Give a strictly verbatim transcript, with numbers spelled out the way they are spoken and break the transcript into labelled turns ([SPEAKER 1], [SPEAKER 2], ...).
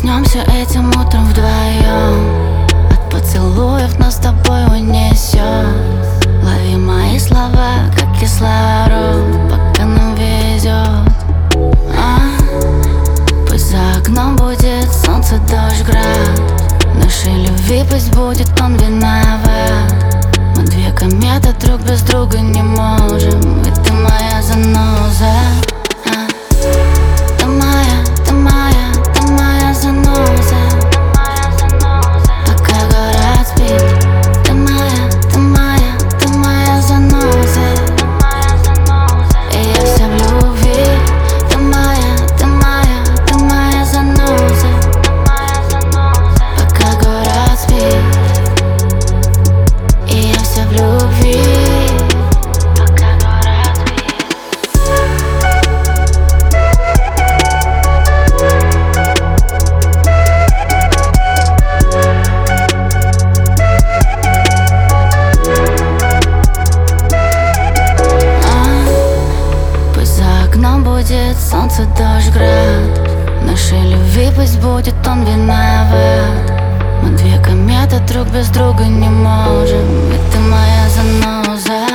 [SPEAKER 1] Проснемся этим утром вдвоем, от поцелуев нас с тобой унесет. Лови мои слова, как кислород, пока нам везет. а? Пусть за окном будет солнце, дождь, град. Нашей любви пусть будет он виноват. Мы две кометы, друг без друга не можем. И ты моя заноза. Будет солнце, дождь, град. Нашей любви пусть будет он виноват. Мы две кометы, друг без друга не можем. И ты моя заноза.